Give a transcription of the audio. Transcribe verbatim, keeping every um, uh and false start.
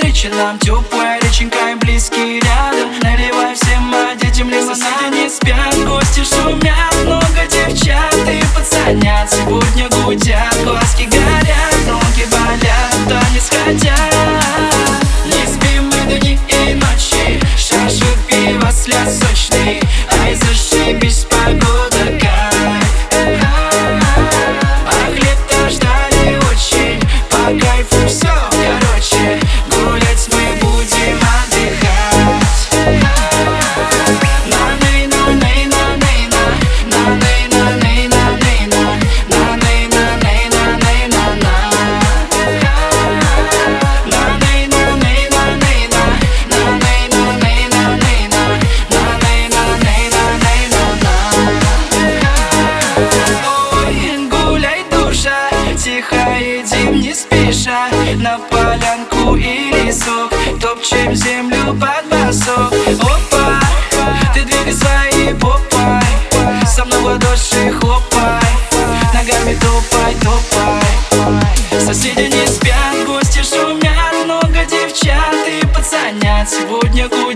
встречи нам теплая реченька и близкий рядом. Наливай всем, а детям лимонад. Соседи не спят, гости шумят, много девчат и пацанят. Сегодня гудят, глазки горят, ноги болят, танец хотят. Не спим мы дни и ночи, чашу пива, взгляд сочный. Ай, зашибись, погода, кайф. А хлеб-то ждали очень, по кайфу все, короче. Гулять мы будем отдыхать. На-ней, на-ней, на-ней, на. На-ней, на-ней, на-ней, на. На-ней, на-ней, на-ней, на-на. На-ней, на-ней, на-ней, на. На-ней, на-ней, на-ней, на. На-ней, на-ней, на-ней, на-на. Ой, гуляй, душа, тихо едим, не спеша. На полянку и лесок топчем землю под басок. Опа, ты двигай своей попой, со мной в ладоши хлопай, ногами топай, топай. Соседи не спят, гости шумят, много девчат и пацанят. Сегодня гулять